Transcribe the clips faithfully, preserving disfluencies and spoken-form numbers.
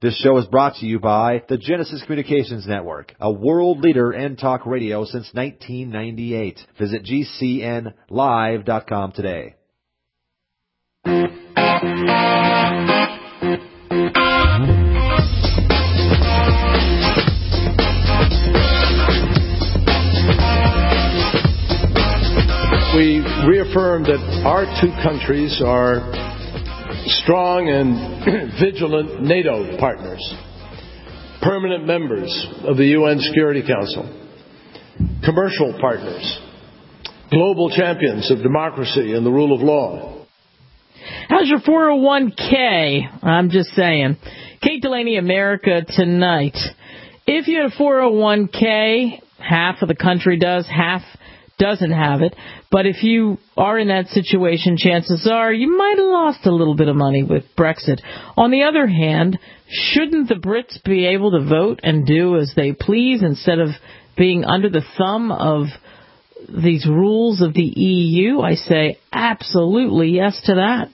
This show is brought to you by the Genesis Communications Network, a world leader in talk radio since nineteen ninety-eight. Visit G C N live dot com today. We reaffirm that our two countries are strong and vigilant NATO partners, permanent members of the U N Security Council, commercial partners, global champions of democracy and the rule of law. How's your four oh one k? I'm just saying. Kate Delaney, America Tonight. If you had a four oh one k, half of the country does, half doesn't have it. But if you are in that situation, chances are you might have lost a little bit of money with Brexit. On the other hand, shouldn't the Brits be able to vote and do as they please instead of being under the thumb of these rules of the E U? I say absolutely yes to that.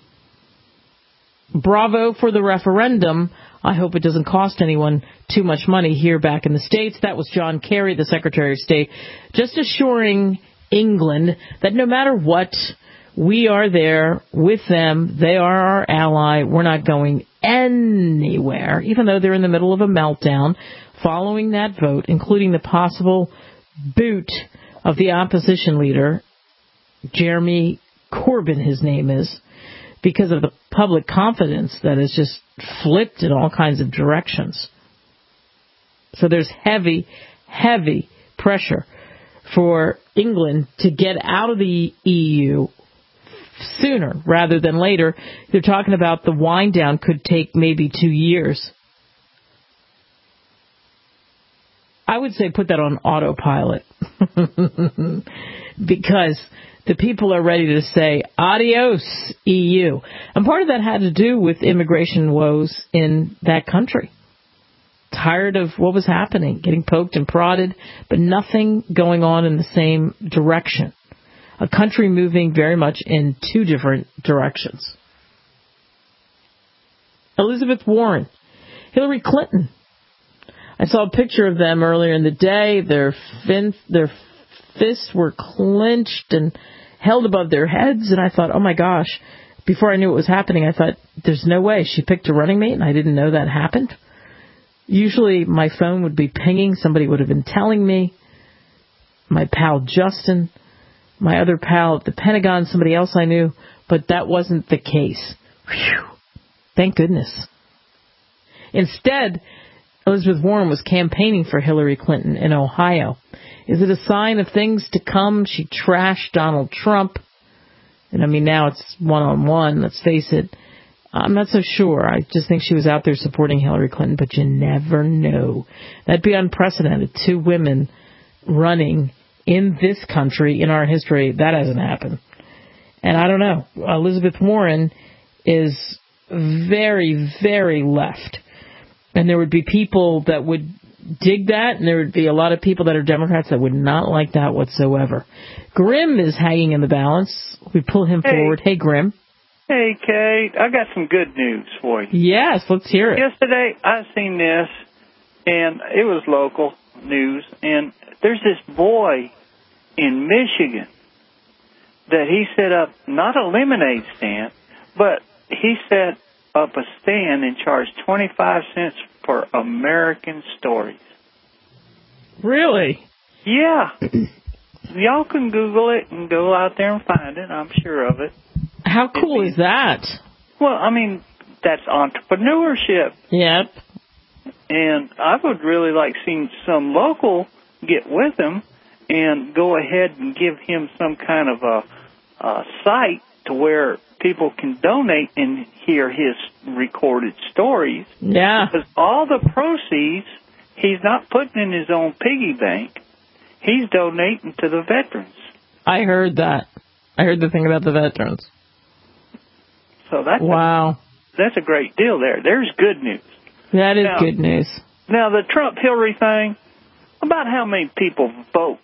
Bravo for the referendum. I hope it doesn't cost anyone too much money here back in the States. That was John Kerry, the Secretary of State, just assuring England that no matter what, we are there with them. They are our ally. We're not going anywhere, even though they're in the middle of a meltdown following that vote, including the possible boot of the opposition leader, Jeremy Corbyn, his name is, because of the public confidence that has just flipped in all kinds of directions. So there's heavy, heavy pressure for England to get out of the E U sooner rather than later. They're talking about the wind down could take maybe two years. I would say put that on autopilot because the people are ready to say, adios, E U. And part of that had to do with immigration woes in that country. Tired of what was happening, getting poked and prodded, but nothing going on in the same direction. A country moving very much in two different directions. Elizabeth Warren, Hillary Clinton. I saw a picture of them earlier in the day. Their fin- their fists were clenched and held above their heads, and I thought, oh my gosh, before I knew what was happening, I thought, there's no way she picked a running mate, and I didn't know that happened. Usually my phone would be pinging, somebody would have been telling me, my pal Justin, my other pal at the Pentagon, somebody else I knew, but that wasn't the case. Whew. Thank goodness. Instead, Elizabeth Warren was campaigning for Hillary Clinton in Ohio. Is it a sign of things to come? She trashed Donald Trump. And I mean, now it's one-on-one, let's face it. I'm not so sure. I just think she was out there supporting Hillary Clinton, but you never know. That'd be unprecedented. Two women running in this country, in our history. That hasn't happened. And I don't know. Elizabeth Warren is very, very left. And there would be people that would dig that, and there would be a lot of people that are Democrats that would not like that whatsoever. Grimm is hanging in the balance. We pull him hey. forward. Hey, Grimm. Hey, Kate. I got some good news for you. Yes, let's hear it. Yesterday, I seen this, and it was local news, and there's this boy in Michigan that he set up not a lemonade stand, but he set up a stand and charged twenty-five cents for American stories. Really? Yeah. Y'all can Google it and go out there and find it. I'm sure of it. How cool is that? Well, I mean, that's entrepreneurship. Yep. And I would really like seeing some local get with him and go ahead and give him some kind of a, a site to where people can donate and hear his recorded stories. Yeah. Because all the proceeds, he's not putting in his own piggy bank. He's donating to the veterans. I heard that. I heard the thing about the veterans. So that's wow. A, that's a great deal there. There's good news. That is now, good news. Now, the Trump-Hillary thing, about how many people vote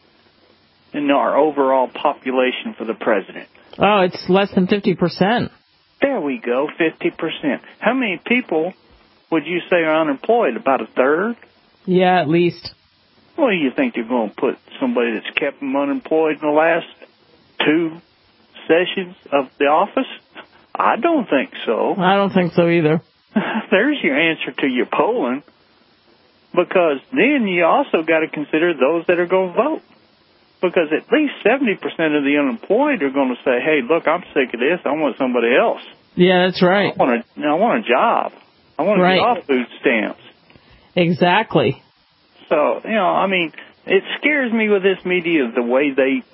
in our overall population for the president? Oh, it's less than fifty percent. There we go, fifty percent. How many people would you say are unemployed? About a third? Yeah, at least. Well, do you think they're going to put somebody that's kept them unemployed in the last two sessions of the office? I don't think so. I don't think so either. There's your answer to your polling. Because then you also got to consider those that are going to vote. Because at least seventy percent of the unemployed are going to say, hey, look, I'm sick of this. I want somebody else. Yeah, that's right. I want a, I want a job. I want to right. get off food stamps. Exactly. So, you know, I mean, it scares me with this media, the way they,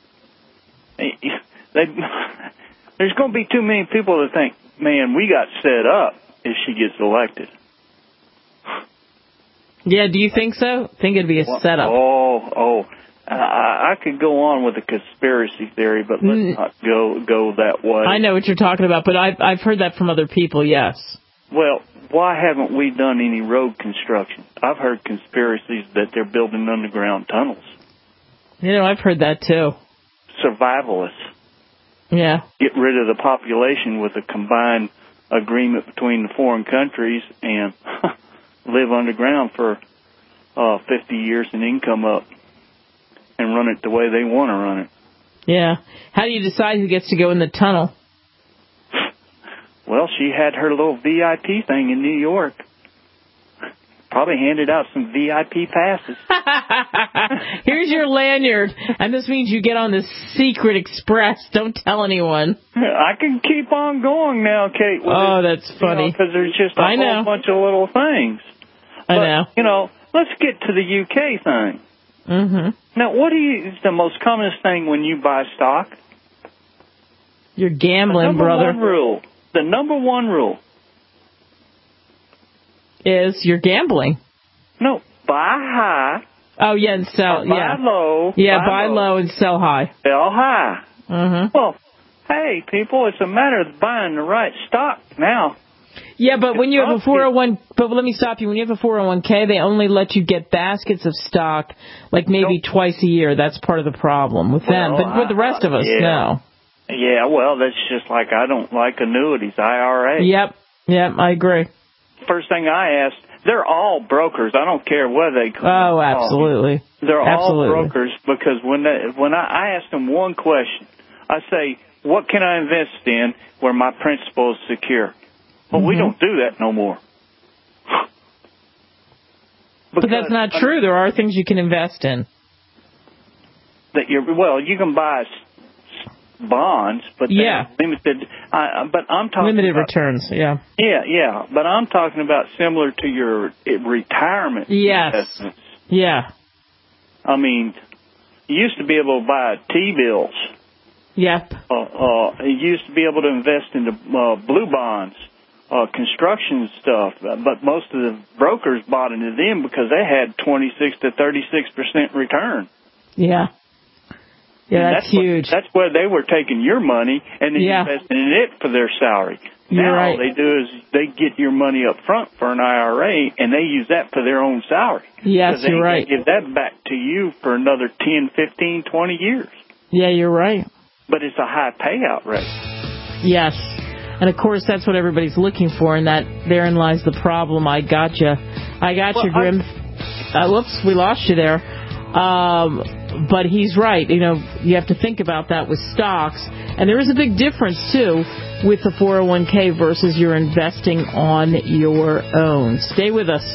they there's going to be too many people that think, man, we got set up if she gets elected. Yeah, do you think so? Think it'd be a well, setup? Oh, oh. I, I could go on with a conspiracy theory, but let's mm. not go go that way. I know what you're talking about, but I've, I've heard that from other people, yes. Well, why haven't we done any road construction? I've heard conspiracies that they're building underground tunnels. You know, I've heard that too. Survivalists. Yeah. Get rid of the population with a combined agreement between the foreign countries and live underground for uh, fifty years and income up and run it the way they want to run it. Yeah. How do you decide who gets to go in the tunnel? Well, she had her little V I P thing in New York. Probably handed out some V I P passes. Here's your lanyard, and this means you get on the secret express. Don't tell anyone. I can keep on going now, Kate. Oh, it, that's funny. Because you know, there's just a I whole know. bunch of little things. I but, know. You know, let's get to the U K thing. Mm-hmm. Now, what do you, is the most commonest thing when you buy stock? You're gambling, the number brother. One rule. The number one rule is you're gambling. No, buy high. Oh, yeah, and sell. Buy yeah. low. Yeah, buy, buy low. low and sell high. Sell high. Mm-hmm. Well, hey, people, it's a matter of buying the right stock now. Yeah, but when you have a four oh one, but let me stop you. When you have a four oh one k, they only let you get baskets of stock like maybe nope. twice a year. That's part of the problem with them. Well, but with the rest of us, yeah. no. Yeah, well, that's just like I don't like annuities, I R A. Yep, yep, I agree. First thing I asked, they're all brokers. I don't care whether they come. Oh, absolutely. They're absolutely. all brokers because when they, when I, I ask them one question, I say, what can I invest in where my principal is secure? Well, mm-hmm. we don't do that no more. But that's not true. There are things you can invest in. That you're well, you can buy bonds, but yeah, limited. Uh, but I'm talking limited about, returns. Yeah, yeah, yeah. But I'm talking about similar to your retirement yes. investments. Yeah. I mean, you used to be able to buy T-bills. Yep. Uh, uh, you used to be able to invest into uh, blue bonds. Uh, construction stuff, but most of the brokers bought into them because they had twenty-six to thirty-six percent return. Yeah. Yeah, that's, that's huge. What, that's where they were taking your money and then yeah. investing in it for their salary. You're now right. all they do is they get your money up front for an I R A and they use that for their own salary. Yes, they you're right. Give that back to you for another ten, fifteen, twenty years. Yeah, you're right. But it's a high payout rate. Yes. And, of course, that's what everybody's looking for, and that therein lies the problem. I gotcha. I got well, you, Grim. Uh, whoops, we lost you there. Um, but he's right. You know, you have to think about that with stocks. And there is a big difference, too, with the four oh one k versus you're investing on your own. Stay with us.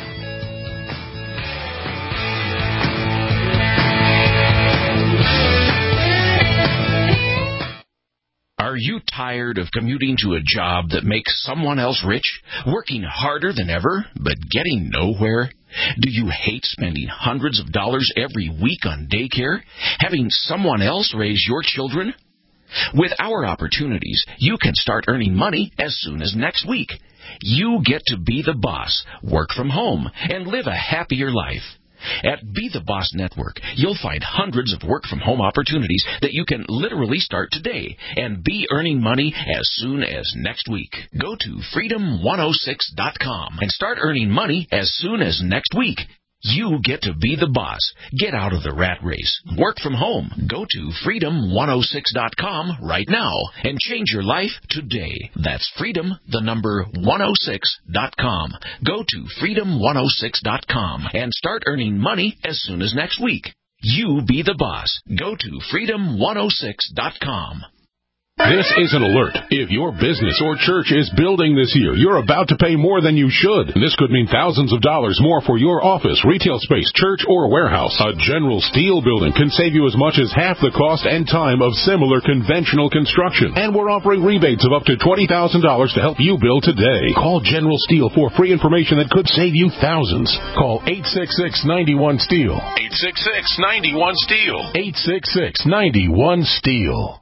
Are you tired of commuting to a job that makes someone else rich, working harder than ever, but getting nowhere? Do you hate spending hundreds of dollars every week on daycare, having someone else raise your children? With our opportunities, you can start earning money as soon as next week. You get to be the boss, work from home, and live a happier life. At Be the Boss Network, you'll find hundreds of work-from-home opportunities that you can literally start today and be earning money as soon as next week. Go to freedom one oh six dot com and start earning money as soon as next week. You get to be the boss. Get out of the rat race. Work from home. Go to freedom one oh six dot com right now and change your life today. That's freedom, the number one oh six dot com. Go to freedom one oh six dot com and start earning money as soon as next week. You be the boss. Go to freedom one oh six dot com. This is an alert. If your business or church is building this year, you're about to pay more than you should. This could mean thousands of dollars more for your office, retail space, church, or warehouse. A General Steel building can save you as much as half the cost and time of similar conventional construction. And we're offering rebates of up to twenty thousand dollars to help you build today. Call General Steel for free information that could save you thousands. Call eight six six, nine one, STEEL. eight six six, nine one, STEEL. eight six six, nine one, STEEL.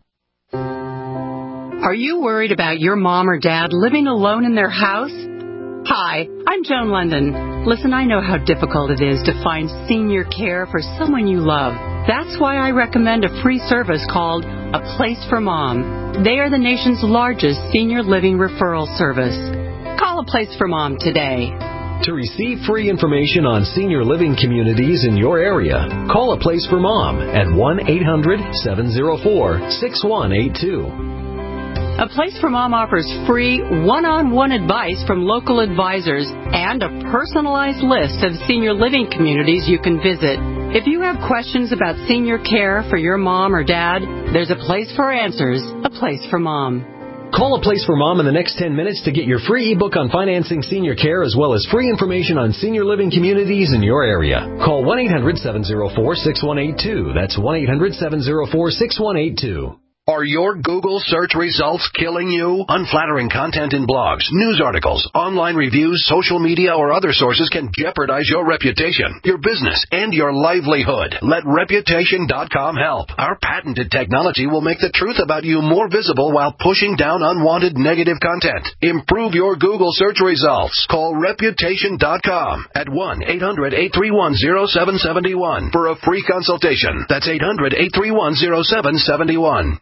Are you worried about your mom or dad living alone in their house? Hi, I'm Joan London. Listen, I know how difficult it is to find senior care for someone you love. That's why I recommend a free service called A Place for Mom. They are the nation's largest senior living referral service. Call A Place for Mom today. To receive free information on senior living communities in your area, call A Place for Mom at one eight hundred, seven oh four, six one eight two. A Place for Mom offers free one-on-one advice from local advisors and a personalized list of senior living communities you can visit. If you have questions about senior care for your mom or dad, there's a place for answers, A Place for Mom. Call A Place for Mom in the next ten minutes to get your free ebook on financing senior care as well as free information on senior living communities in your area. Call one eight hundred, seven oh four, six one eight two. That's one eight hundred, seven oh four, six one eight two. Are your Google search results killing you? Unflattering content in blogs, news articles, online reviews, social media, or other sources can jeopardize your reputation, your business, and your livelihood. Let Reputation dot com help. Our patented technology will make the truth about you more visible while pushing down unwanted negative content. Improve your Google search results. Call Reputation dot com at one eight hundred, eight three one, oh seven seven one for a free consultation. That's eight hundred, eight three one, oh seven seven one.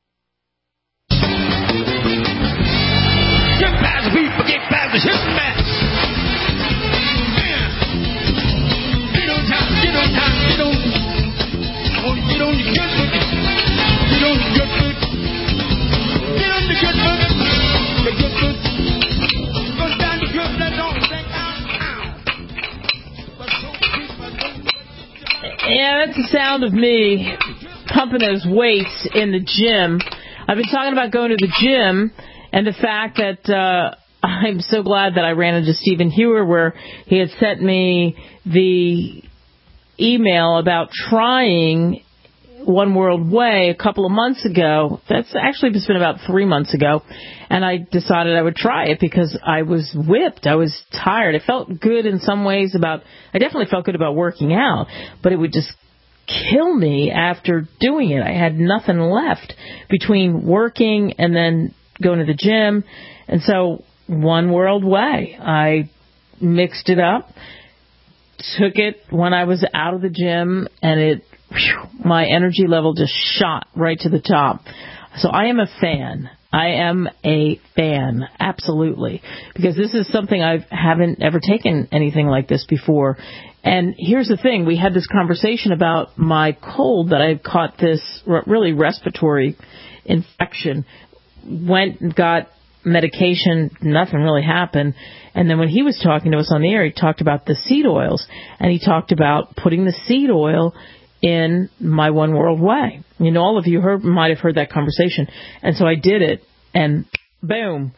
Get past the people, get past the ship, man. Get on time, get on time, get on. Oh, get on your good foot. Get on your good foot. Get on the good foot. The good foot. Go down the good foot, don't think out. Yeah, that's the sound of me pumping those weights in the gym. I've been talking about going to the gym and the fact that uh, I'm so glad that I ran into Stephen Hewer where he had sent me the email about trying One World Way a couple of months ago. That's actually it's been about three months ago. And I decided I would try it because I was whipped. I was tired. It felt good in some ways about, I definitely felt good about working out, but it would just kill me after doing it. I had nothing left between working and then going to the gym. And so One World Way, I mixed it up, took it when I was out of the gym, and it, whew, my energy level just shot right to the top. So I am a fan. I am a fan, absolutely, because this is something I haven't ever taken anything like this before. And here's the thing. We had this conversation about my cold that I caught this really respiratory infection. Went and got medication. Nothing really happened. And then when he was talking to us on the air, he talked about the seed oils. And he talked about putting the seed oil in my One World Way. You know, all of you heard, might have heard that conversation. And so I did it. And boom.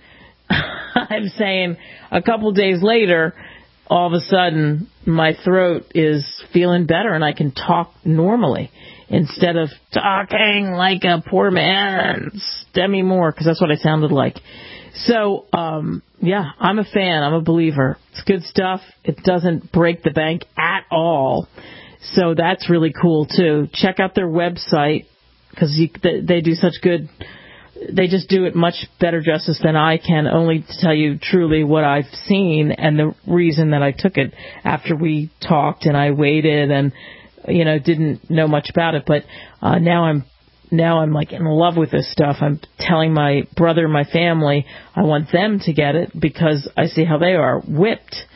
I'm saying a couple days later, all of a sudden, my throat is feeling better and I can talk normally instead of talking like a poor man's Demi Moore, because that's what I sounded like. So, um, yeah, I'm a fan. I'm a believer. It's good stuff. It doesn't break the bank at all. So that's really cool, too. Check out their website because they, they do such good... They just do it much better justice than I can, only to tell you truly what I've seen and the reason that I took it after we talked and I waited and, you know, didn't know much about it. But uh, now I'm now I'm like in love with this stuff. I'm telling my brother and my family I want them to get it because I see how they are whipped.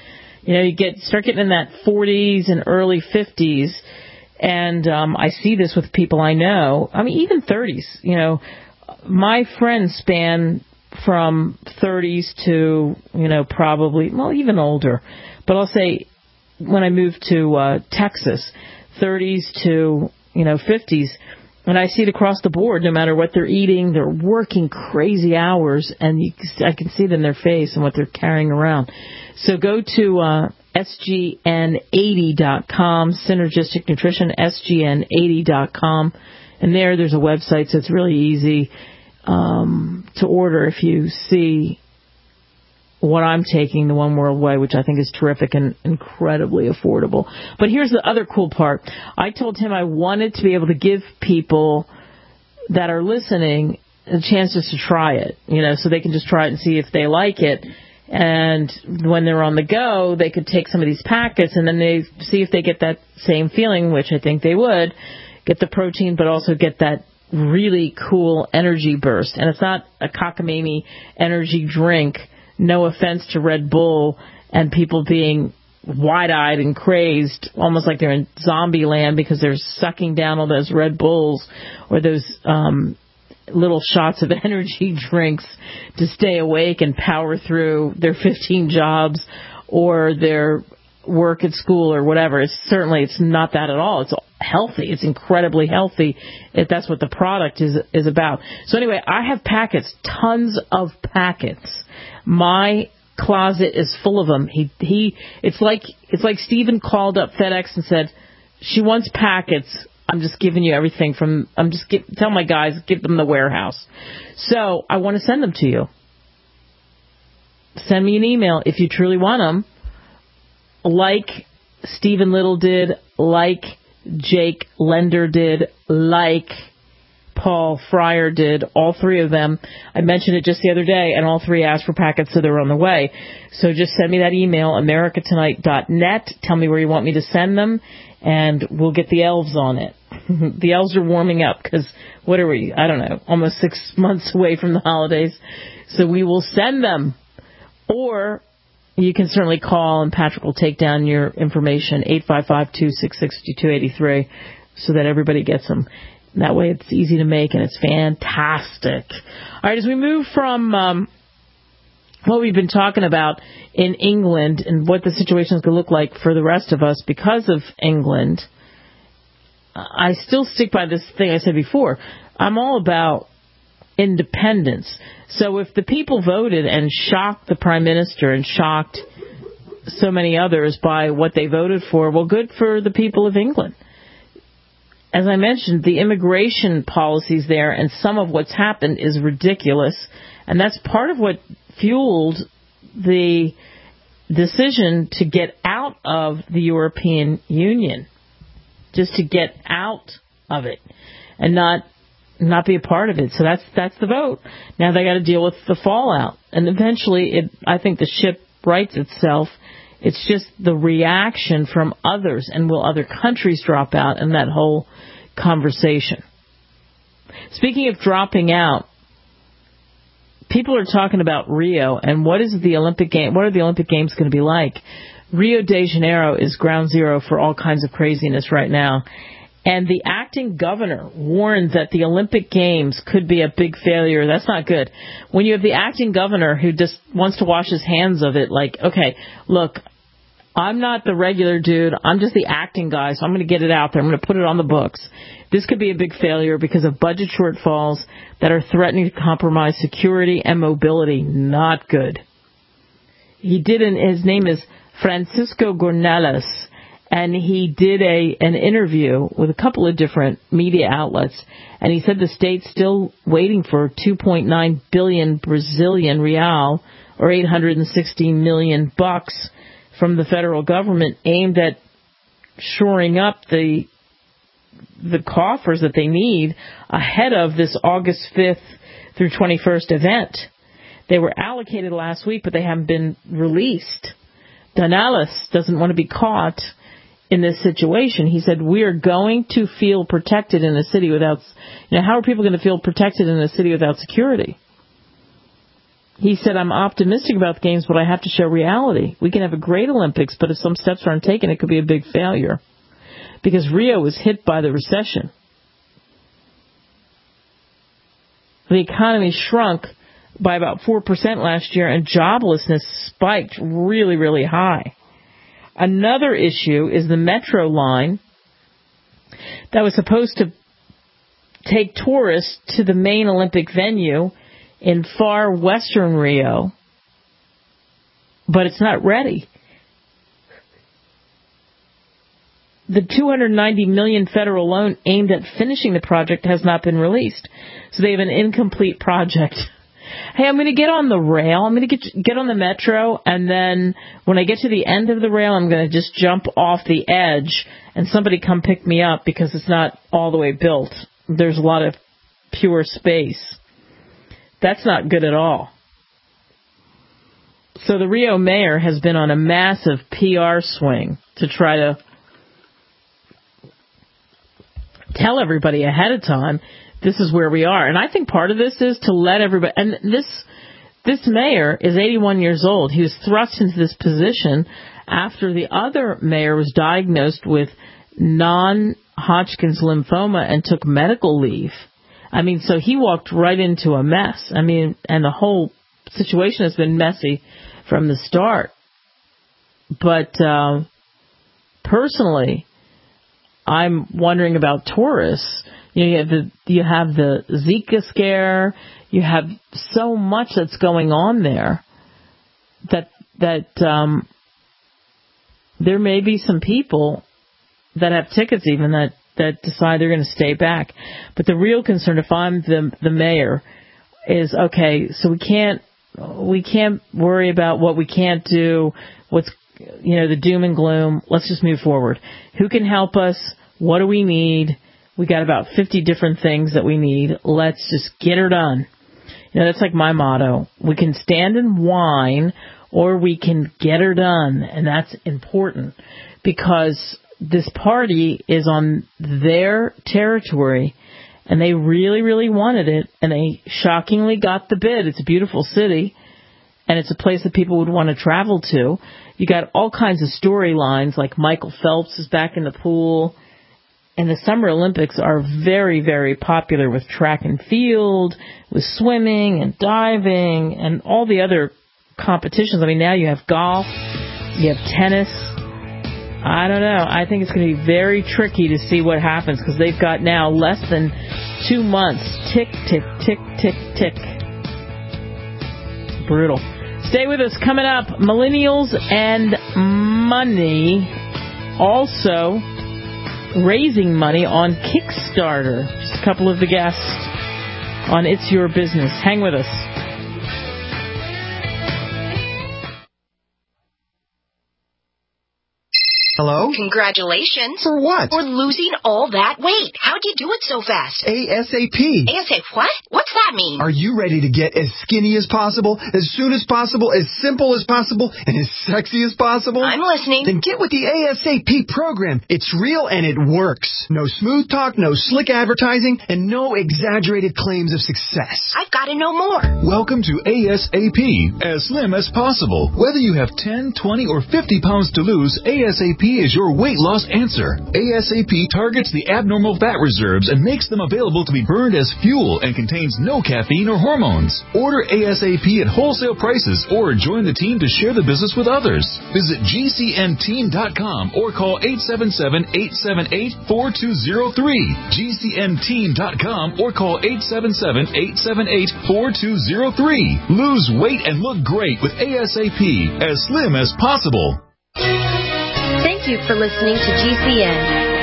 You know, you get start getting in that forties and early fifties, and um, I see this with people I know. I mean, even thirties. You know, my friends span from thirties to, you know, probably, well, even older. But I'll say when I moved to uh, Texas, thirties to, you know, fifties, and I see it across the board, no matter what they're eating, they're working crazy hours, and you, I can see it in their face and what they're carrying around. So go to uh, S G N eighty dot com, Synergistic Nutrition, S G N eighty dot com. And there, there's a website, so it's really easy um, to order if you see what I'm taking, the One World Way, which I think is terrific and incredibly affordable. But here's the other cool part. I told him I wanted to be able to give people that are listening a chance just to try it, you know, so they can just try it and see if they like it. And when they're on the go, they could take some of these packets and then they see if they get that same feeling, which I think they would, get the protein, but also get that really cool energy burst. And it's not a cockamamie energy drink. No offense to Red Bull and people being wide-eyed and crazed, almost like they're in zombie land because they're sucking down all those Red Bulls or those um, little shots of energy drinks to stay awake and power through their fifteen jobs or their work at school or whatever. It's certainly, it's not that at all. It's healthy. It's incredibly healthy if that's what the product is is about. So anyway, I have packets, tons of packets. My closet is full of them. He he. It's like it's like Stephen called up FedEx and said, she wants packets. I'm just giving you everything from. I'm just give, tell my guys, give them the warehouse. So I want to send them to you. Send me an email if you truly want them. Like Stephen Little did, like Jake Lender did, like Paul Fryer did, all three of them. I mentioned it just the other day, and all three asked for packets, so they're on the way. So just send me that email, america tonight dot net. Tell me where you want me to send them, and we'll get the elves on it. The elves are warming up, because what are we, I don't know, almost six months away from the holidays. So we will send them. Or you can certainly call, and Patrick will take down your information, eight five five, two six six, two two eight three, so that everybody gets them. That way it's easy to make, and it's fantastic. All right, as we move from um, what we've been talking about in England and what the situation is going to look like for the rest of us because of England, I still stick by this thing I said before. I'm all about independence. So if the people voted and shocked the Prime Minister and shocked so many others by what they voted for, well, good for the people of England. As I mentioned, the immigration policies there and some of what's happened is ridiculous, and that's part of what fueled the decision to get out of the European Union, just to get out of it and not not be a part of it. So that's that's the vote. Now they got to deal with the fallout, and eventually, it I think the ship rights itself. It's just the reaction from others, and will other countries drop out in that whole conversation. Speaking of dropping out, people are talking about Rio, and what is the Olympic game? What are the Olympic Games going to be like? Rio de Janeiro is ground zero for all kinds of craziness right now, and the acting governor warned that the Olympic Games could be a big failure. That's not good. When you have the acting governor who just wants to wash his hands of it, like, okay, look, I'm not the regular dude. I'm just the acting guy, so I'm going to get it out there. I'm going to put it on the books. This could be a big failure because of budget shortfalls that are threatening to compromise security and mobility. Not good. He did, an, his name is Francisco Gornelas, and he did a an interview with a couple of different media outlets, and he said the state's still waiting for two point nine billion Brazilian real, or eight hundred sixty million bucks, from the federal government, aimed at shoring up the the coffers that they need ahead of this August fifth through twenty-first event. They were allocated last week, but they haven't been released. Donales doesn't want to be caught in this situation. He said, we are going to feel protected in a city without, you know, how are people going to feel protected in a city without security? He said, I'm optimistic about the Games, but I have to show reality. We can have a great Olympics, but if some steps aren't taken, it could be a big failure. Because Rio was hit by the recession. The economy shrunk by about four percent last year, and joblessness spiked really, really high. Another issue is the metro line that was supposed to take tourists to the main Olympic venue in far western Rio, but it's not ready. The two hundred ninety million dollars federal loan aimed at finishing the project has not been released, so they have an incomplete project. Hey, I'm going to get on the rail, I'm going to get get on the metro, and then when I get to the end of the rail, I'm going to just jump off the edge, and somebody come pick me up because it's not all the way built. There's a lot of pure space. That's not good at all. So the Rio mayor has been on a massive P R swing to try to tell everybody ahead of time this is where we are. And I think part of this is to let everybody, and this this mayor is eighty-one years old. He was thrust into this position after the other mayor was diagnosed with non-Hodgkin's lymphoma and took medical leave. I mean, so he walked right into a mess. I mean, and the whole situation has been messy from the start. But uh, personally, I'm wondering about tourists. You know, you have the you have the Zika scare. You have so much that's going on there that that um, there may be some people that have tickets even that. that decide they're going to stay back. But the real concern, if I'm the the mayor, is, okay, so we can't we can't worry about what we can't do, what's, you know, the doom and gloom. Let's just move forward. Who can help us? What do we need? We got about fifty different things that we need. Let's just get her done. You know, that's like my motto. We can stand and whine, or we can get her done. And that's important because this party is on their territory, and they really, really wanted it, and they shockingly got the bid. It's a beautiful city, and it's a place that people would want to travel to. You got all kinds of storylines, like Michael Phelps is back in the pool, and the Summer Olympics are very, very popular with track and field, with swimming and diving, and all the other competitions. I mean, now you have golf, you have tennis. I don't know. I think it's going to be very tricky to see what happens because they've got now less than two months. Tick, tick, tick, tick, tick. Brutal. Stay with us. Coming up, millennials and money. Also, raising money on Kickstarter. Just a couple of the guests on It's Your Business. Hang with us. Hello? Congratulations. For what? For losing all that weight. How'd you do it so fast? ASAP. ASAP what? What's that mean? Are you ready to get as skinny as possible, as soon as possible, as simple as possible, and as sexy as possible? I'm listening. Then get with the ASAP program. It's real and it works. No smooth talk, no slick advertising, and no exaggerated claims of success. I've got to know more. Welcome to ASAP, as slim as possible. Whether you have ten, twenty, or fifty pounds to lose, ASAP is your weight loss answer. ASAP targets the abnormal fat reserves and makes them available to be burned as fuel and contains no caffeine or hormones. Order ASAP at wholesale prices or join the team to share the business with others. Visit G C N team dot com or call eight seven seven, eight seven eight, four two zero three. G C N team dot com or call eight seven seven, eight seven eight, four two zero three. Lose weight and look great with ASAP, as slim as possible. Thank you for listening to G C N.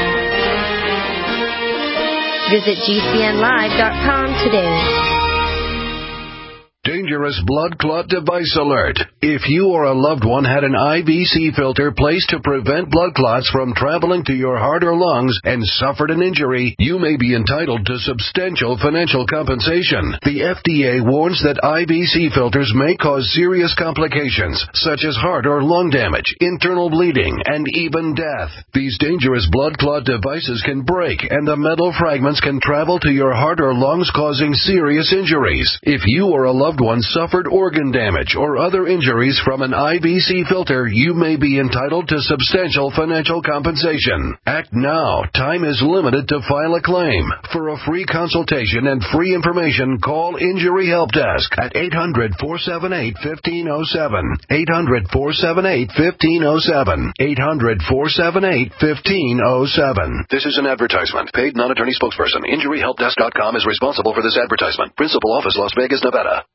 Visit G C N live dot com today. Dangerous blood clot device alert. If you or a loved one had an I V C filter placed to prevent blood clots from traveling to your heart or lungs and suffered an injury, you may be entitled to substantial financial compensation. The F D A warns that I V C filters may cause serious complications, such as heart or lung damage, internal bleeding, and even death. These dangerous blood clot devices can break, and the metal fragments can travel to your heart or lungs, causing serious injuries. If you or a loved one anyone suffered organ damage or other injuries from an I B C filter, you may be entitled to substantial financial compensation. Act now. Time is limited to file a claim. For a free consultation and free information, call Injury Help Desk at eight hundred, four seven eight, one five zero seven. eight hundred, four seven eight, one five zero seven. eight hundred, four seven eight, one five zero seven. This is an advertisement. Paid non-attorney spokesperson. Injury Help Desk dot com is responsible for this advertisement. Principal office, Las Vegas, Nevada.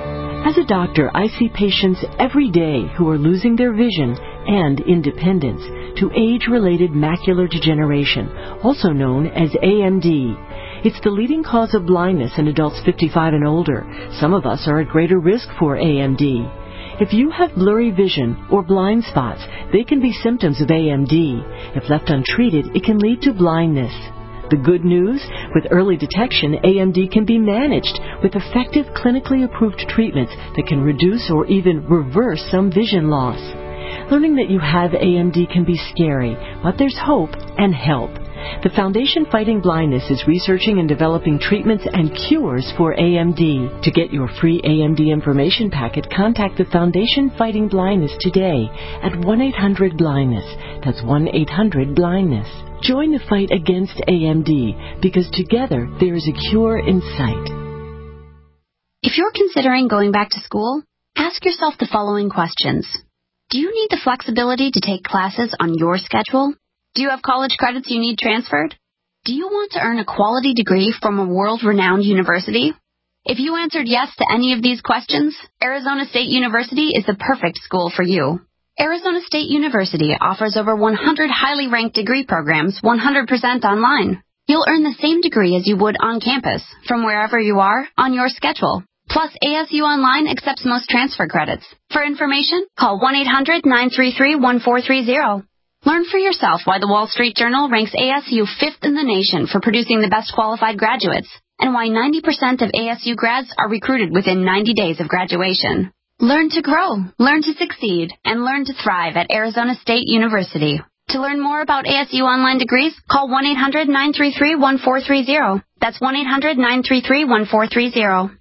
As a doctor, I see patients every day who are losing their vision and independence to age-related macular degeneration, also known as A M D. It's the leading cause of blindness in adults fifty-five and older. Some of us are at greater risk for A M D. If you have blurry vision or blind spots, they can be symptoms of A M D. If left untreated, it can lead to blindness. The good news, with early detection, A M D can be managed with effective clinically approved treatments that can reduce or even reverse some vision loss. Learning that you have A M D can be scary, but there's hope and help. The Foundation Fighting Blindness is researching and developing treatments and cures for A M D. To get your free A M D information packet, contact the Foundation Fighting Blindness today at one eight hundred blindness. That's one eight hundred blindness. Join the fight against A M D, because together there is a cure in sight. If you're considering going back to school, ask yourself the following questions. Do you need the flexibility to take classes on your schedule? Do you have college credits you need transferred? Do you want to earn a quality degree from a world-renowned university? If you answered yes to any of these questions, Arizona State University is the perfect school for you. Arizona State University offers over one hundred highly ranked degree programs one hundred percent online. You'll earn the same degree as you would on campus, from wherever you are, on your schedule. Plus, A S U Online accepts most transfer credits. For information, call one eight hundred, nine three three, one four three zero. Learn for yourself why the Wall Street Journal ranks A S U fifth in the nation for producing the best qualified graduates, and why ninety percent of A S U grads are recruited within ninety days of graduation. Learn to grow, learn to succeed, and learn to thrive at Arizona State University. To learn more about A S U online degrees, call one eight hundred, nine three three, one four three zero. That's one eight hundred, nine three three, one four three zero.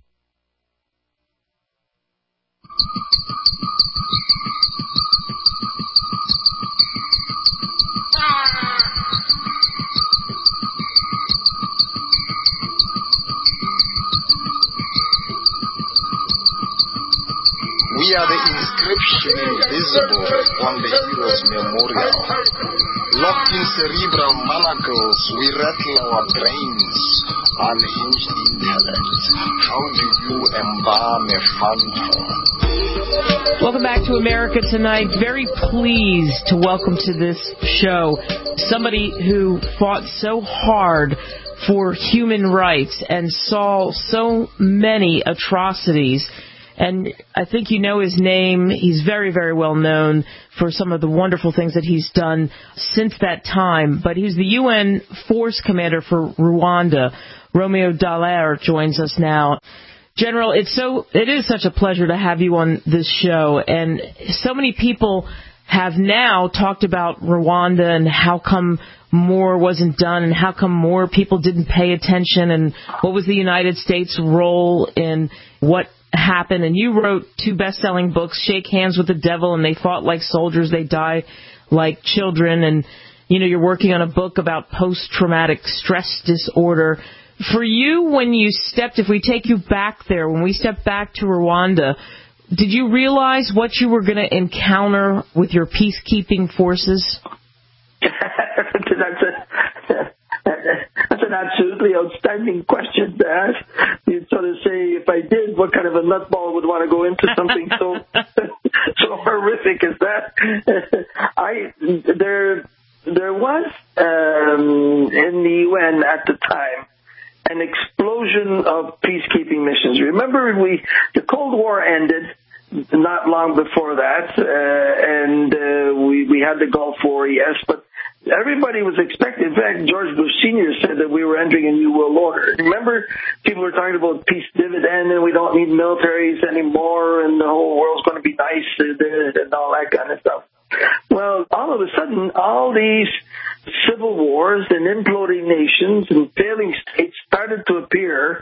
We are the inscription invisible on the hero's memorial. Locked in cerebral manacles, we rattle our brains. Unhinged intellect. How do you embalm a phantom? Welcome back to America Tonight. Very pleased to welcome to this show somebody who fought so hard for human rights and saw so many atrocities. And I think you know his name. He's very, very well known for some of the wonderful things that he's done since that time. But he's the U N force commander for Rwanda. Romeo Dallaire joins us now. General, it's so it is such a pleasure to have you on this show. And so many people have now talked about Rwanda and how come more wasn't done and how come more people didn't pay attention and what was the United States' role in what happened. And you wrote two best-selling books, Shake Hands with the Devil and They Fought Like Soldiers, They Die Like Children. And, you know, you're working on a book about post-traumatic stress disorder. For you, when you stepped, if we take you back there, when we stepped back to Rwanda, did you realize what you were going to encounter with your peacekeeping forces? That's a That's an absolutely outstanding question to ask. You'd sort of say, if I did, what kind of a nutball would want to go into something so so horrific as that? I there there was um, in the U N at the time an explosion of peacekeeping missions. Remember, we the Cold War ended not long before that, uh, and uh, we we had the Gulf War, yes, but everybody was expecting. In fact, George Bush Senior said that we were entering a new world order. Remember, people were talking about peace dividend and we don't need militaries anymore and the whole world's going to be nice and all that kind of stuff. Well, all of a sudden, all these civil wars and imploding nations and failing states started to appear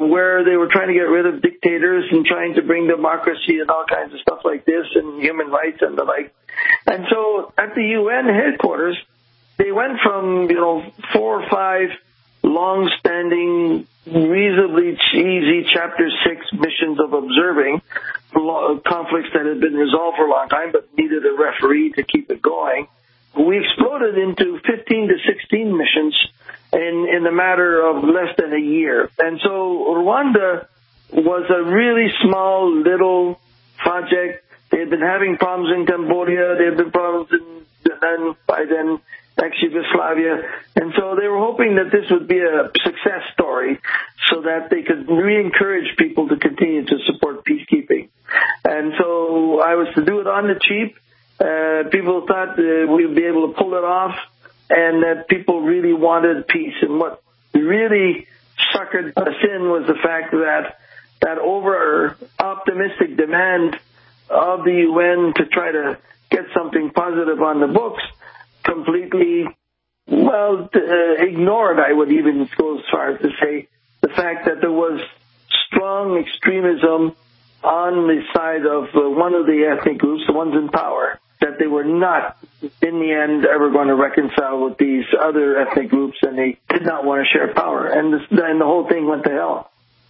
where they were trying to get rid of dictators and trying to bring democracy and all kinds of stuff like this and human rights and the like. And so at the U N headquarters, they went from, you know, four or five long-standing, reasonably easy Chapter six missions of observing conflicts that had been resolved for a long time but needed a referee to keep it going. We exploded into fifteen to sixteen missions in, in the matter of less than a year. And so Rwanda was a really small little project. They had been having problems in Cambodia. They had been problems in then by then ex-Yugoslavia. And so they were hoping that this would be a success story so that they could re-encourage people to continue to support peacekeeping. And so I was to do it on the cheap. Uh, people thought uh, we'd be able to pull it off and that people really wanted peace. And what really suckered us in was the fact that that over-optimistic demand of the U N to try to get something positive on the books completely, well, uh, ignored, I would even go as far as to say, the fact that there was strong extremism on the side of uh, one of the ethnic groups, the ones in power, that they were not, in the end, ever going to reconcile with these other ethnic groups, and they did not want to share power. And, this, and the whole thing went to hell.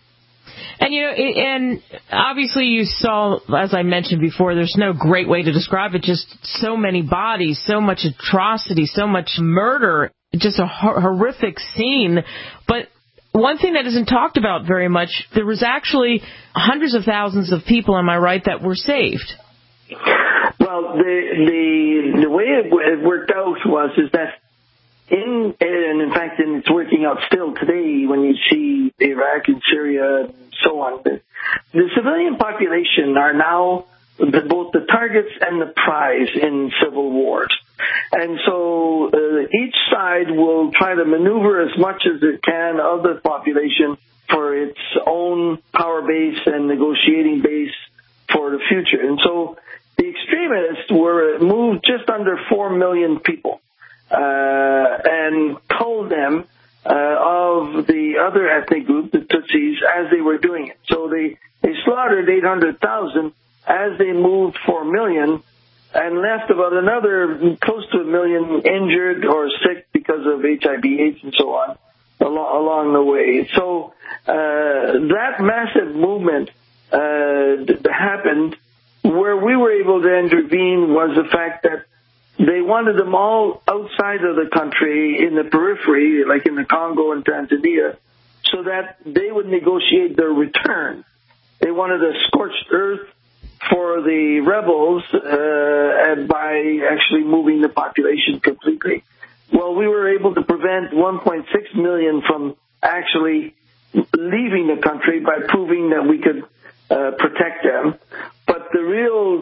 And, you know, and obviously you saw, as I mentioned before, there's no great way to describe it, just so many bodies, so much atrocity, so much murder, just a horrific scene. But one thing that isn't talked about very much, there was actually hundreds of thousands of people, am I right, that were saved? Well, the the the way it, it worked out was is that in and in fact, and it's working out still today when you see Iraq and Syria and so on. The, the civilian population are now the, both the targets and the prize in civil wars, and so uh, each side will try to maneuver as much as it can of the population for its own power base and negotiating base for the future, and so. The extremists were moved just under four million people uh, and told them uh, of the other ethnic group, the Tutsis, as they were doing it. So they, they slaughtered eight hundred thousand as they moved four million and left about another close to a million injured or sick because of H I V AIDS and so on along, along the way. So uh, that massive movement uh, happened. Where we were able to intervene was the fact that they wanted them all outside of the country in the periphery, like in the Congo and Tanzania, so that they would negotiate their return. They wanted a scorched earth for the rebels uh, and by actually moving the population completely. Well, we were able to prevent one point six million from actually leaving the country by proving that we could uh, protect them. But the real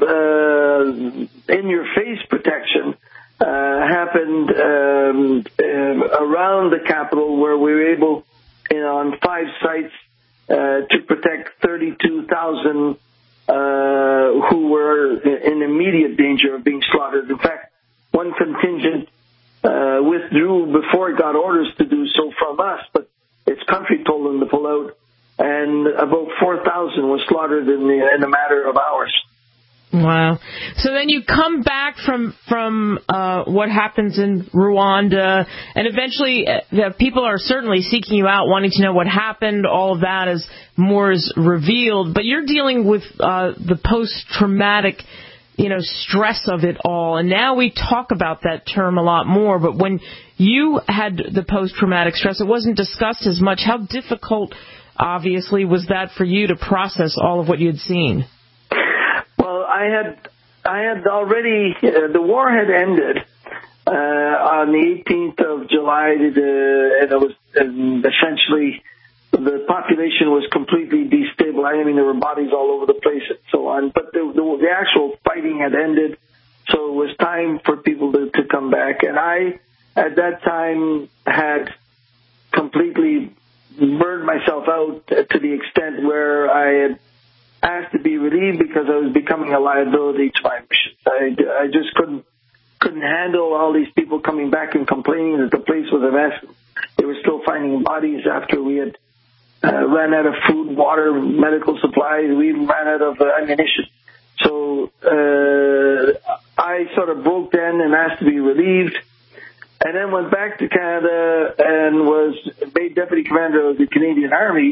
uh, in-your-face protection uh, happened um, uh, around the capital, where we were able, you know, on five sites uh, to protect thirty-two thousand uh, who were in immediate danger of being slaughtered. In fact, one contingent uh, withdrew before it got orders to do so from us, but its country told them to pull out. And about four thousand was slaughtered in, the, in a matter of hours. Wow. So then you come back from from uh, what happens in Rwanda, and eventually uh, the people are certainly seeking you out, wanting to know what happened, all of that as more is revealed. But you're dealing with uh, the post-traumatic, you know, stress of it all. And now we talk about that term a lot more. But when you had the post-traumatic stress, it wasn't discussed as much. How difficult, obviously, was that for you to process all of what you had seen? Well, I had I had already, uh, the war had ended uh, on the eighteenth of July, the, and it was and essentially the population was completely destabilized. I mean, there were bodies all over the place and so on, but the, the, the actual fighting had ended, so it was time for people to, to come back. And I, at that time, had completely burned myself out to the extent where I had asked to be relieved because I was becoming a liability to my mission. I, I just couldn't couldn't handle all these people coming back and complaining that the place was a mess. They were still finding bodies after we had uh, ran out of food, water, medical supplies. We ran out of uh, ammunition. So uh, I sort of broke down and asked to be relieved, and then went back to Canada and was made deputy commander of the Canadian Army.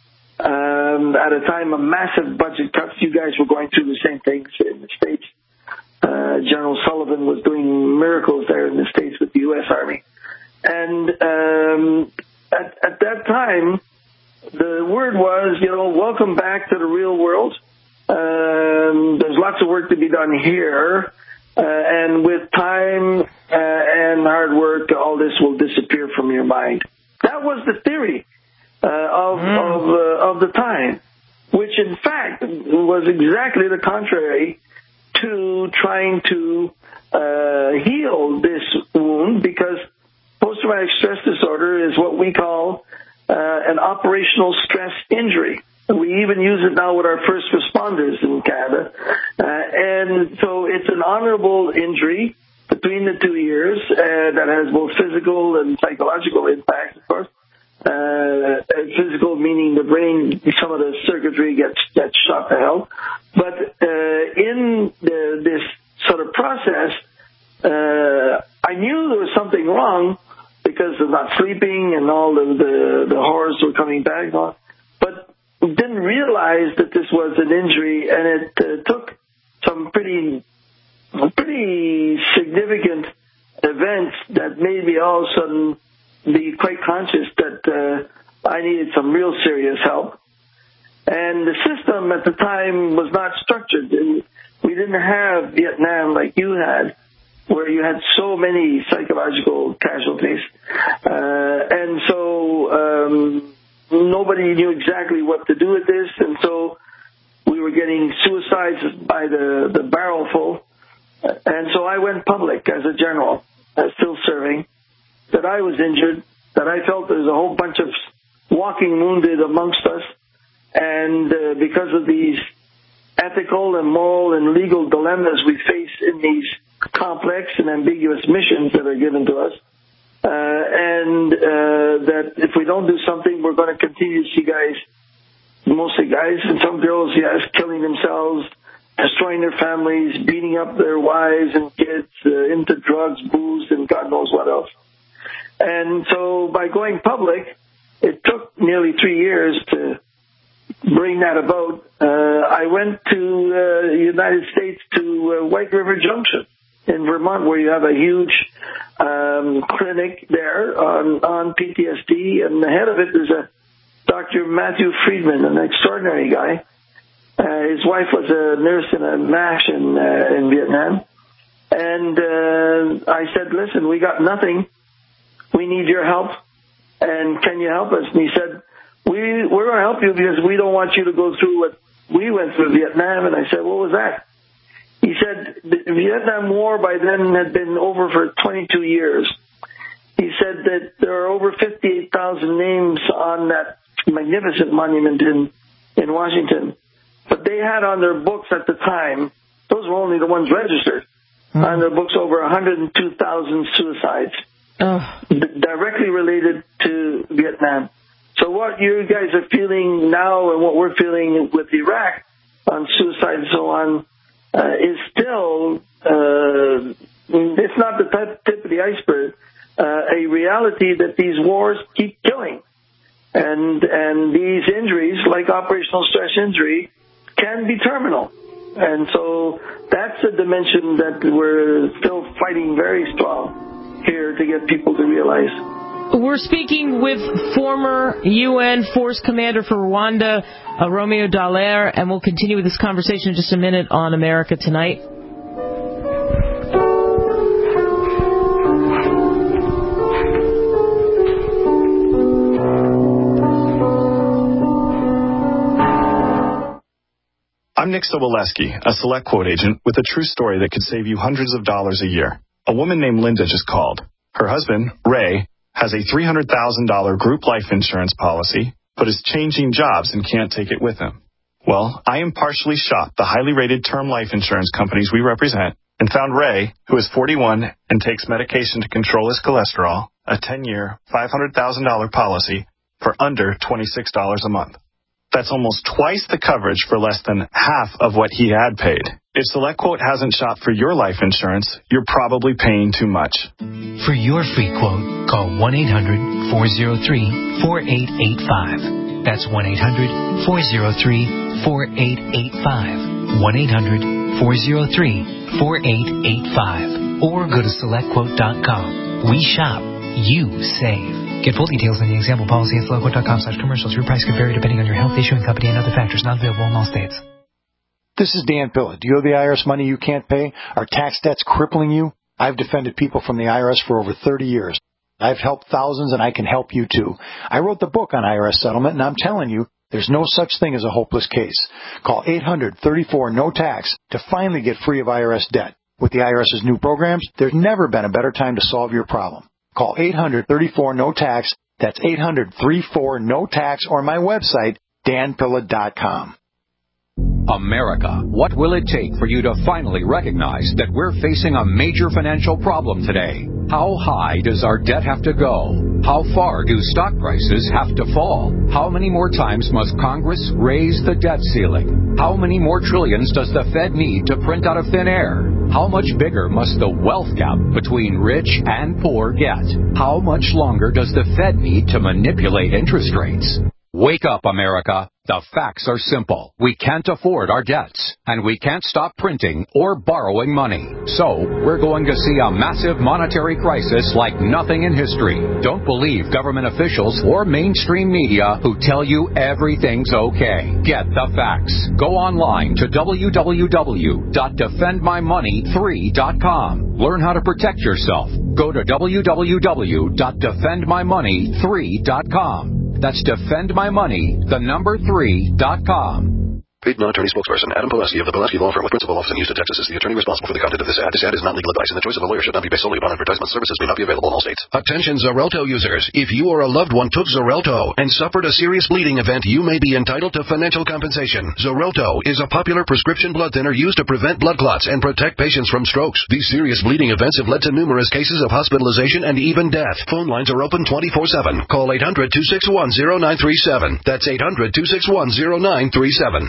Um, at a time of massive budget cuts, you guys were going through the same things in the States. Uh, General Sullivan was doing miracles there in the States with the U S Army. And um, at, at that time, the word was, you know, welcome back to the real world. Um, there's lots of work to be done here. Uh, and with time uh, and hard work, all this will disappear from your mind. That was the theory uh, of, mm. of, uh, of the time, which in fact was exactly the contrary to trying to uh, heal this wound, because post-traumatic stress disorder is what we call uh, an operational stress injury. We even use it now with our first responders in Canada. Uh, and so it's an honorable injury between the two ears uh, that has both physical and psychological impacts, of course. Uh, physical meaning the brain, some of the circuitry gets, gets shot to hell. But uh, in the, this sort of process, uh, I knew there was something wrong because of not sleeping and all of the, the horrors were coming back on. But didn't realize that this was an injury, and it uh, took some pretty, pretty significant events that made me all of a sudden be quite conscious that uh, I needed some real serious help. And the system at the time was not structured. We didn't have Vietnam like you had, where you had so many psychological casualties. Uh, and so um, nobody knew exactly what to do with this. And so we were getting suicides by the, the barrel full. And so I went public as a general, uh, still serving, that I was injured, that I felt there was a whole bunch of walking wounded amongst us. And uh, because of these ethical and moral and legal dilemmas we face in these complex and ambiguous missions that are given to us, uh, and uh, that if we don't do something, we're going to continue to see guys, mostly guys and some girls, yes, killing themselves, destroying their families, beating up their wives and kids, uh, into drugs, booze, and God knows what else. And so by going public, it took nearly three years to bring that about. Uh, I went to uh, the United States to uh, White River Junction in Vermont, where you have a huge um, clinic there on, on P T S D, and the head of it is a Doctor Matthew Friedman, an extraordinary guy. Uh, his wife was a nurse in a MASH in, uh, in Vietnam. And uh, I said, listen, we got nothing. We need your help. And can you help us? And he said, we, we're going to help you because we don't want you to go through what we went through in Vietnam. And I said, what was that? He said, the Vietnam War by then had been over for twenty-two years. He said that there are over fifty-eight thousand names on that magnificent monument in, in Washington. But they had on their books at the time, those were only the ones registered, mm-hmm. on their books over one hundred two thousand suicides. Oh. D- directly related to Vietnam. So what you guys are feeling now and what we're feeling with Iraq on suicide and so on uh, is still, uh, it's not the tip, tip of the iceberg, uh, a reality that these wars keep killing. And, and these injuries, like operational stress injury, can be terminal. And so that's a dimension that we're still fighting very strong here to get people to realize. We're speaking with former U N Force Commander for Rwanda, uh, Romeo Dallaire, and we'll continue with this conversation in just a minute on America Tonight. I'm Nick Soboleski, a Select Quote agent with a true story that could save you hundreds of dollars a year. A woman named Linda just called. Her husband, Ray, has a three hundred thousand dollars group life insurance policy, but is changing jobs and can't take it with him. Well, I impartially shopped the highly rated term life insurance companies we represent and found Ray, who is forty-one and takes medication to control his cholesterol, a ten-year, five hundred thousand dollars policy for under twenty-six dollars a month. That's almost twice the coverage for less than half of what he had paid. If SelectQuote hasn't shopped for your life insurance, you're probably paying too much. For your free quote, call one eight hundred, four oh three, four eight eight five. That's one eight hundred, four oh three, four eight eight five. one eight hundred, four oh three, four eight eight five. Or go to select quote dot com. We shop, you save. Get full details in the example policy at select quote dot com slash commercials. Your price can vary depending on your health, issuing company, and other factors. Not available in all states. This is Dan Pilla. Do you owe the I R S money you can't pay? Are tax debts crippling you? I've defended people from the I R S for over thirty years. I've helped thousands, and I can help you too. I wrote the book on I R S settlement, and I'm telling you, there's no such thing as a hopeless case. Call eight hundred, thirty-four, no tax to finally get free of I R S debt. With the IRS's new programs, there's never been a better time to solve your problem. Call eight hundred, thirty-four, no tax. That's eight hundred, thirty-four, no tax, or my website, dan pilla dot com. America, what will it take for you to finally recognize that we're facing a major financial problem today? How high does our debt have to go? How far do stock prices have to fall? How many more times must Congress raise the debt ceiling? How many more trillions does the Fed need to print out of thin air? How much bigger must the wealth gap between rich and poor get? How much longer does the Fed need to manipulate interest rates? Wake up, America. The facts are simple. We can't afford our debts, and we can't stop printing or borrowing money. So, we're going to see a massive monetary crisis like nothing in history. Don't believe government officials or mainstream media who tell you everything's okay. Get the facts. Go online to w w w dot defend my money three dot com. Learn how to protect yourself. Go to w w w dot defend my money three dot com. That's defend my money, the number three dot com. Paid non-attorney spokesperson Adam Pileski of the Pileski Law Firm with principal office in Houston, Texas, is the attorney responsible for the content of this ad. This ad is not legal advice, and the choice of a lawyer should not be based solely upon advertisement. Services may not be available in all states. Attention Xarelto users. If you or a loved one took Xarelto and suffered a serious bleeding event, you may be entitled to financial compensation. Xarelto is a popular prescription blood thinner used to prevent blood clots and protect patients from strokes. These serious bleeding events have led to numerous cases of hospitalization and even death. Phone lines are open twenty-four seven. Call eight hundred, two six one, zero nine three seven. That's eight hundred, two six one, zero nine three seven.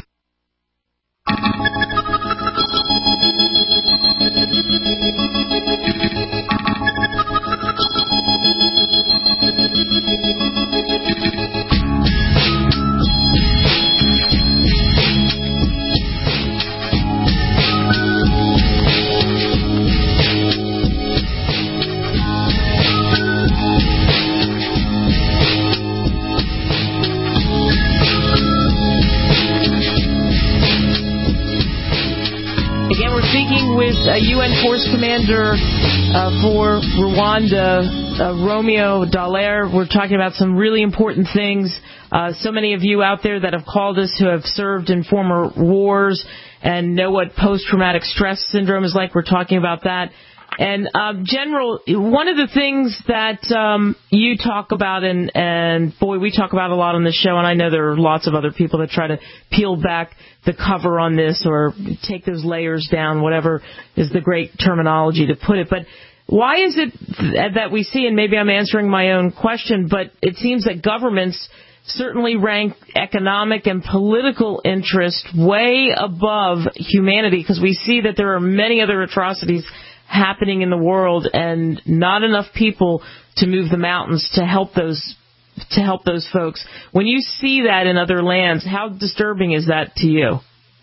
With a U N Force Commander uh, for Rwanda, uh, Romeo Dallaire. We're talking about some really important things. Uh, so many of you out there that have called us who have served in former wars and know what post-traumatic stress syndrome is like. We're talking about that. And, uh, General, one of the things that um, you talk about, and, and, boy, we talk about a lot on this show, and I know there are lots of other people that try to peel back the cover on this or take those layers down, whatever is the great terminology to put it. But why is it that we see, and maybe I'm answering my own question, but it seems that governments certainly rank economic and political interest way above humanity, because we see that there are many other atrocities happening in the world and not enough people to move the mountains to help those to help those folks. When you see that in other lands, how disturbing is that to you?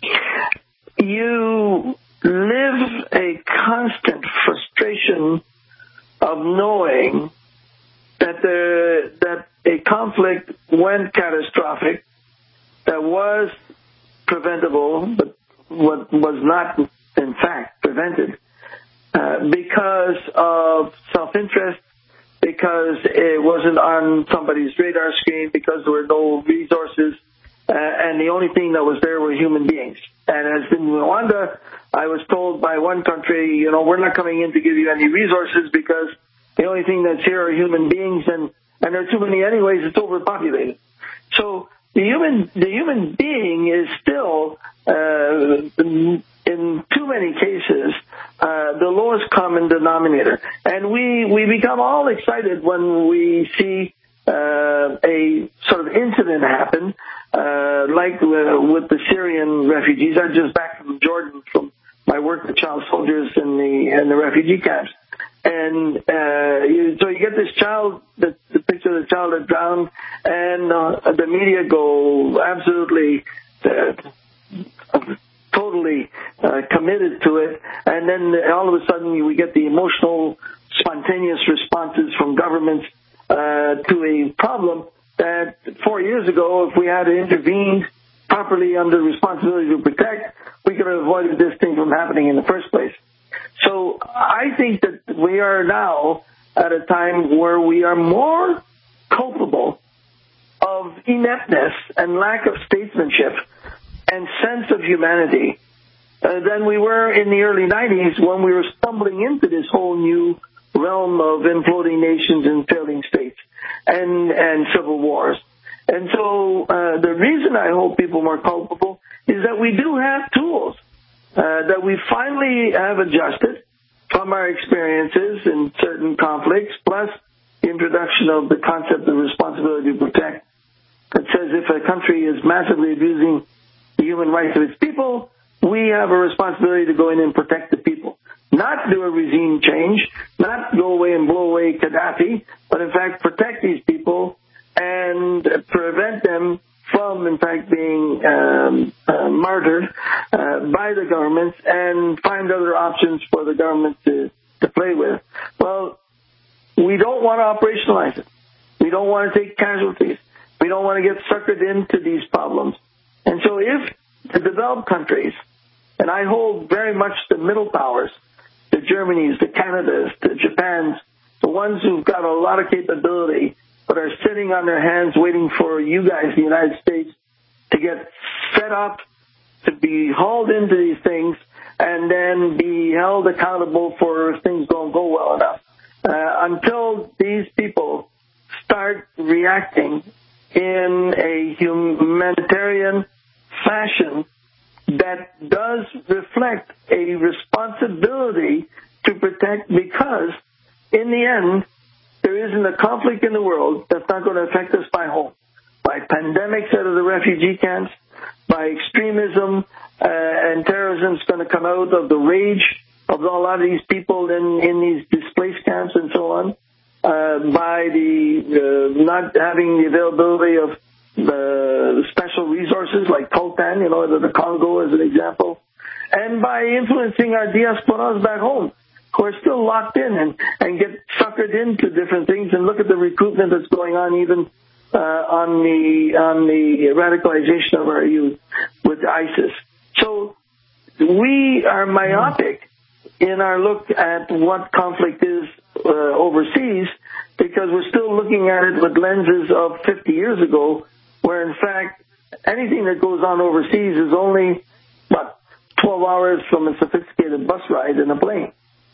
You live a constant frustration of knowing that the that a conflict went catastrophic, that was preventable, but what was not in fact prevented. Uh, because of self-interest, because it wasn't on somebody's radar screen, because there were no resources, uh, and the only thing that was there were human beings. And as in Rwanda, I was told by one country, you know, we're not coming in to give you any resources because the only thing that's here are human beings, and, and there are too many anyways, it's overpopulated. So the human, the human being is still, uh, in too many cases, uh, the lowest common denominator. And we, we become all excited when we see uh, a sort of incident happened, uh, like uh, with the Syrian refugees. I'm just back from Jordan from my work with child soldiers in the in the refugee camps. And uh, you, so you get this child, the, the picture of the child that drowned, and uh, the media go absolutely uh, totally uh, committed to it. And then all of a sudden we get the emotional, spontaneous responses from governments uh, to a problem that four years ago, if we had intervened properly under responsibility to protect, we could have avoided this thing from happening in the first place. So I think that we are now at a time where we are more culpable of ineptness and lack of statesmanship and sense of humanity uh, than we were in the early nineties when we were stumbling into this whole new realm of imploding nations and failing states and, and civil wars. And so uh, the reason I hold people more culpable is that we do have tools Uh, that we finally have adjusted from our experiences in certain conflicts, plus the introduction of the concept of responsibility to protect that says if a country is massively abusing the human rights of its people, we have a responsibility to go in and protect the people. Not do a regime change, not go away and blow away Gaddafi, but in fact protect these people and prevent them from, in fact, being um, uh, martyred uh, by the government and find other options for the government to, to play with. Well, we don't want to operationalize it. We don't want to take casualties. We don't want to get suckered into these problems. And so if the developed countries, and I hold very much the middle powers, the Germanys, the Canadas, the Japans, the ones who've got a lot of capability, but are sitting on their hands waiting for you guys, the United States, to get set up, to be hauled into these things, and then be held accountable for if things don't go well enough. Uh, until these people start reacting in a humanitarian fashion that does reflect a responsibility to protect, because in the end, there isn't a conflict in the world that's not going to affect us by home, by pandemics out of the refugee camps, by extremism uh, and terrorism is going to come out of the rage of a lot of these people in, in these displaced camps and so on, uh, by the uh, not having the availability of the special resources like coltan, you know, the Congo as an example, and by influencing our diasporas back home, who are still locked in and, and get suckered into different things. And look at the recruitment that's going on even uh, on the on the radicalization of our youth with ISIS. So we are myopic in our look at what conflict is uh, overseas, because we're still looking at it with lenses of fifty years ago, where in fact anything that goes on overseas is only, what, twelve hours from a sophisticated bus ride in a plane.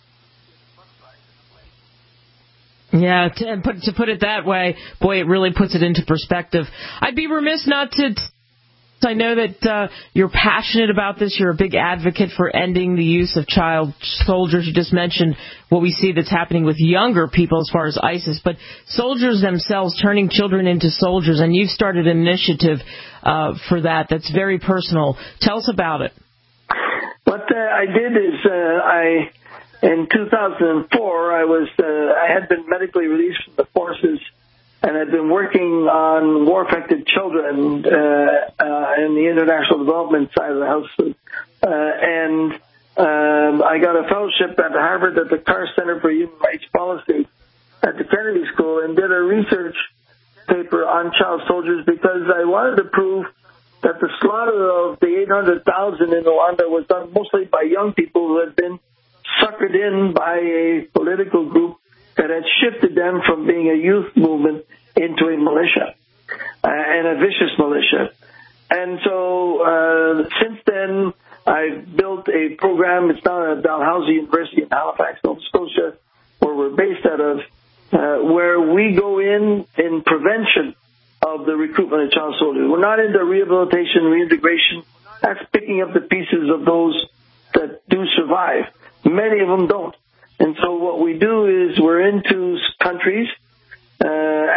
Yeah, to put, to put it that way, boy, it really puts it into perspective. I'd be remiss not to... I know that uh, you're passionate about this. You're a big advocate for ending the use of child soldiers. You just mentioned what we see that's happening with younger people as far as ISIS, but soldiers themselves turning children into soldiers, and you've started an initiative uh, for that that's very personal. Tell us about it. What uh, I did is uh, I... In two thousand four, I was uh, I had been medically released from the forces and had been working on war-affected children uh, uh, in the international development side of the house. Uh, and um, I got a fellowship at Harvard at the Carr Center for Human Rights Policy at the Kennedy School and did a research paper on child soldiers, because I wanted to prove that the slaughter of the eight hundred thousand in Rwanda was done mostly by young people who had been suckered in by a political group that had shifted them from being a youth movement into a militia, uh, and a vicious militia. And so uh, since then, I've built a program. It's now at Dalhousie University in Halifax, Nova Scotia, where we're based out of, uh, where we go in in prevention of the recruitment of child soldiers. We're not into rehabilitation, reintegration. That's picking up the pieces of those that do survive. Many of them don't. And so what we do is we're into countries. Uh,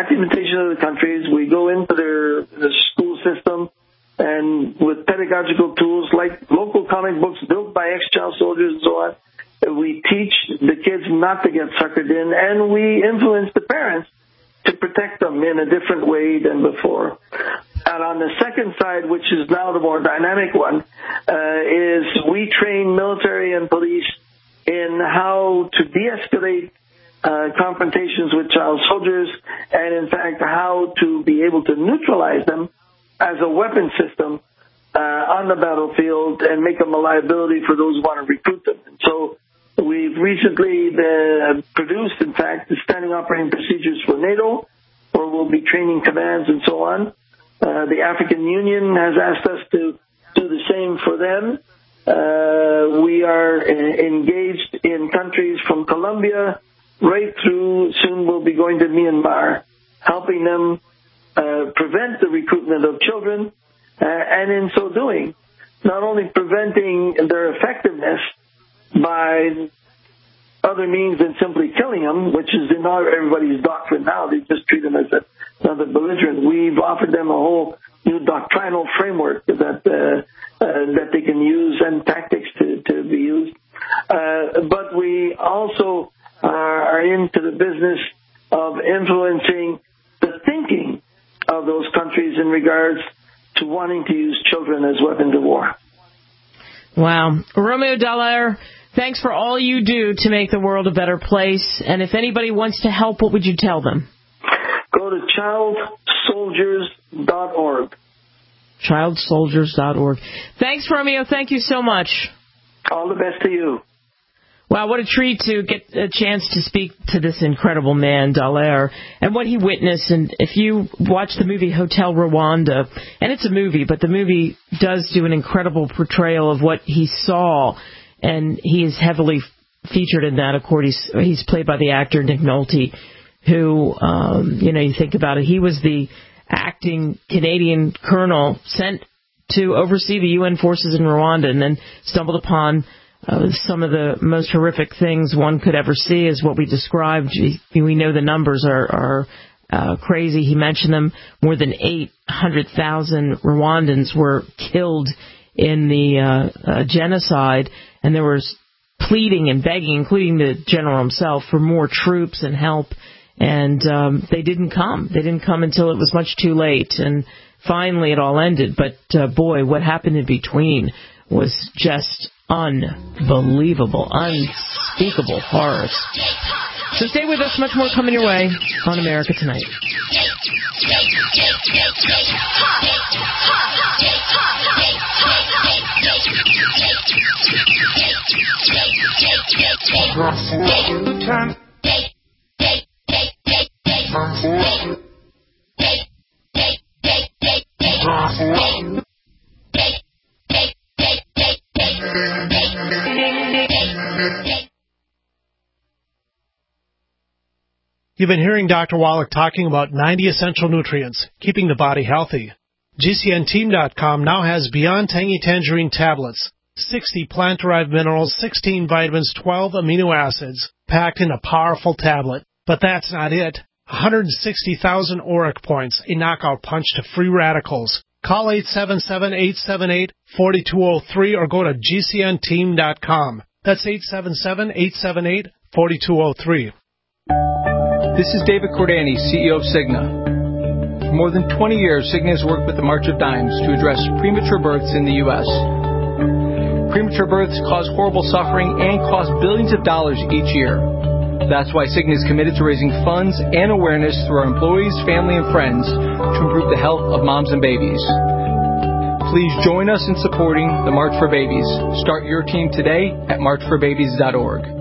documentation of the countries. We go into their, their school system, and with pedagogical tools like local comic books built by ex-child soldiers and so on, we teach the kids not to get suckered in, and we influence the parents to protect them in a different way than before. And on the second side, which is now the more dynamic one, uh, is we train military and police in how to de-escalate uh, confrontations with child soldiers, and in fact how to be able to neutralize them as a weapon system uh, on the battlefield and make them a liability for those who want to recruit them. And so we've recently uh, produced, in fact, the standing operating procedures for NATO, where we'll be training commands and so on. Uh, the African Union has asked us to do the same for them. Uh, we are uh, engaged in countries from Colombia right through, soon we'll be going to Myanmar, helping them uh, prevent the recruitment of children, uh, and in so doing, not only preventing their effectiveness by other means than simply killing them, which is in everybody's doctrine now. They just treat them as another belligerent. We've offered them a whole new doctrinal framework that uh, uh, that they can use and tactics to, to be used. Uh, but we also are into the business of influencing the thinking of those countries in regards to wanting to use children as weapons of war. Wow. Romeo Dallaire, thanks for all you do to make the world a better place. And if anybody wants to help, what would you tell them? Go to child soldiers dot org. child soldiers dot org. Thanks, Romeo. Thank you so much. All the best to you. Wow, what a treat to get a chance to speak to this incredible man, Dallaire, and what he witnessed. And if you watch the movie Hotel Rwanda, and it's a movie, but the movie does do an incredible portrayal of what he saw, and he is heavily featured in that. Of course, he's, he's played by the actor Nick Nolte, who, um, you know, you think about it, he was the acting Canadian colonel sent to oversee the U N forces in Rwanda, and then stumbled upon Uh, some of the most horrific things one could ever see is what we described. We know the numbers are, are uh, crazy. He mentioned them. More than eight hundred thousand Rwandans were killed in the uh, uh, genocide, and there was pleading and begging, including the general himself, for more troops and help, and um, they didn't come. They didn't come until it was much too late, and finally it all ended. But, uh, boy, what happened in between was just unbelievable, unspeakable horrors. So stay with us. Much more coming your way on America Tonight. You've been hearing Doctor Wallach talking about ninety essential nutrients, keeping the body healthy. G C N team dot com now has Beyond Tangy Tangerine tablets, sixty plant-derived minerals, sixteen vitamins, twelve amino acids, packed in a powerful tablet. But that's not it. one hundred sixty thousand auric points, a knockout punch to free radicals. Call eight seven seven, eight seven eight, four two zero three or go to G C N team dot com. That's eight seven seven, eight seven eight, four two zero three. This is David Cordani, C E O of Cigna. For more than twenty years, Cigna has worked with the March of Dimes to address premature births in the U S Premature births cause horrible suffering and cost billions of dollars each year. That's why Cigna is committed to raising funds and awareness through our employees, family, and friends to improve the health of moms and babies. Please join us in supporting the March for Babies. Start your team today at march for babies dot org.